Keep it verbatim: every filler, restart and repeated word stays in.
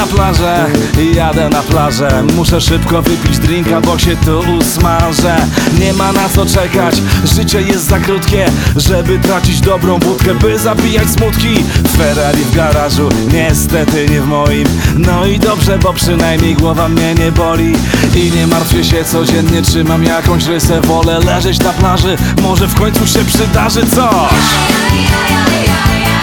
na plażę, jadę na plażę. Muszę szybko wypić drinka, bo się tu usmażę. Nie ma na co czekać, życie jest za krótkie, żeby tracić dobrą wódkę, by zabijać smutki. Ferrari w garażu, niestety nie w moim. No i dobrze, bo przynajmniej głowa mnie nie boli. I nie martwię się codziennie, czy mam jakąś rysę. Wolę leżeć na plaży, może w końcu się przydarzy coś.